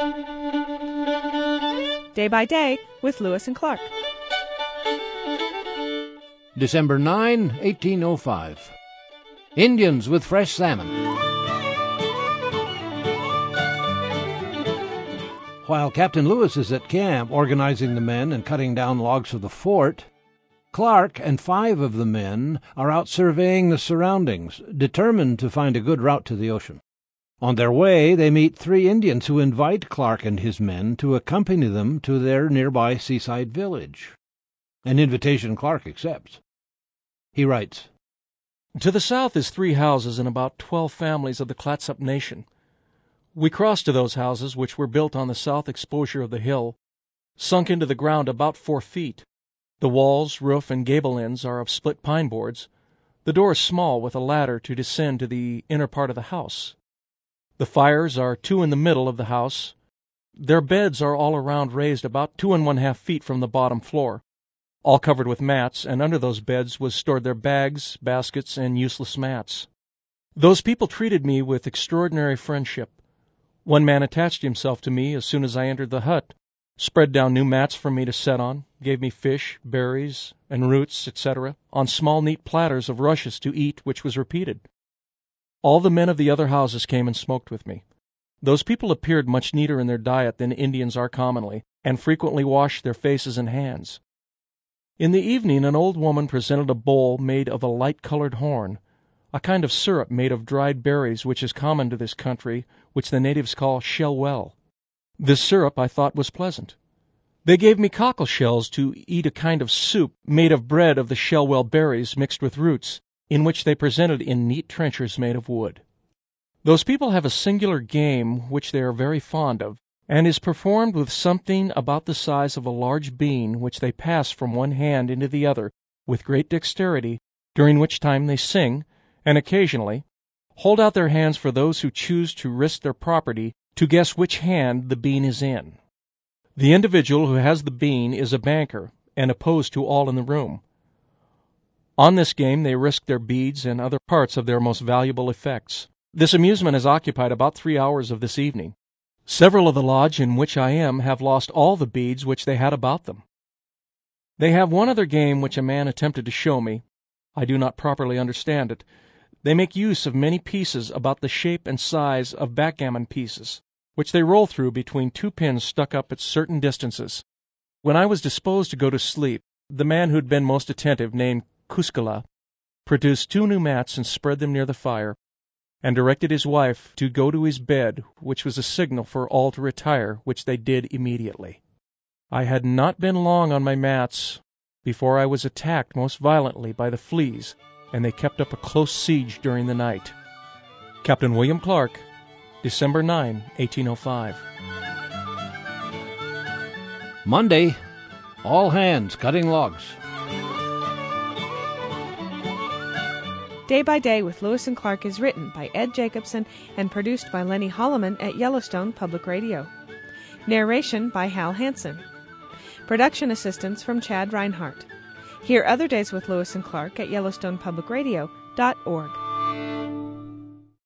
Day by Day with Lewis and Clark. December 9, 1805. Indians with fresh salmon. While Captain Lewis is at camp organizing the men and cutting down logs for the fort, Clark and 5 of the men are out surveying the surroundings, determined to find a good route to the ocean. On their way, they meet 3 Indians who invite Clark and his men to accompany them to their nearby seaside village, an invitation Clark accepts. He writes, "To the south is 3 houses and about 12 families of the Clatsop Nation. We crossed to those houses, which were built on the south exposure of the hill, sunk into the ground about 4 feet. The walls, roof, and gable ends are of split pine boards. The door is small, with a ladder to descend to the inner part of the house. The fires are 2 in the middle of the house. Their beds are all around raised about 2 1/2 feet from the bottom floor, all covered with mats, and under those beds was stored their bags, baskets, and useless mats. Those people treated me with extraordinary friendship. One man attached himself to me as soon as I entered the hut, spread down new mats for me to set on, gave me fish, berries, and roots, etc., on small neat platters of rushes to eat, which was repeated. All the men of the other houses came and smoked with me. Those people appeared much neater in their diet than Indians are commonly, and frequently washed their faces and hands. In the evening an old woman presented a bowl made of a light-colored horn, a kind of syrup made of dried berries which is common to this country, which the natives call shell-well. This syrup I thought was pleasant. They gave me cockle shells to eat, a kind of soup made of bread of the shell-well berries mixed with roots, in which they presented in neat trenchers made of wood. Those people have a singular game which they are very fond of, and is performed with something about the size of a large bean, which they pass from one hand into the other with great dexterity, during which time they sing, and occasionally hold out their hands for those who choose to risk their property to guess which hand the bean is in. The individual who has the bean is a banker, and opposed to all in the room. On this game they risk their beads and other parts of their most valuable effects. This amusement has occupied about 3 hours of this evening. Several of the lodge in which I am have lost all the beads which they had about them. They have one other game which a man attempted to show me. I do not properly understand it. They make use of many pieces about the shape and size of backgammon pieces, which they roll through between 2 pins stuck up at certain distances. When I was disposed to go to sleep, the man who had been most attentive, named Kuskala, produced 2 new mats and spread them near the fire, and directed his wife to go to his bed, which was a signal for all to retire, which they did immediately. I had not been long on my mats before I was attacked most violently by the fleas, and they kept up a close siege during the night. Captain William Clark, December 9, 1805. Monday, all hands cutting logs. Day by Day with Lewis and Clark is written by Ed Jacobson and produced by Lenny Holloman at Yellowstone Public Radio. Narration by Hal Hansen. Production assistance from Chad Reinhardt. Hear other days with Lewis and Clark at YellowstonePublicRadio.org.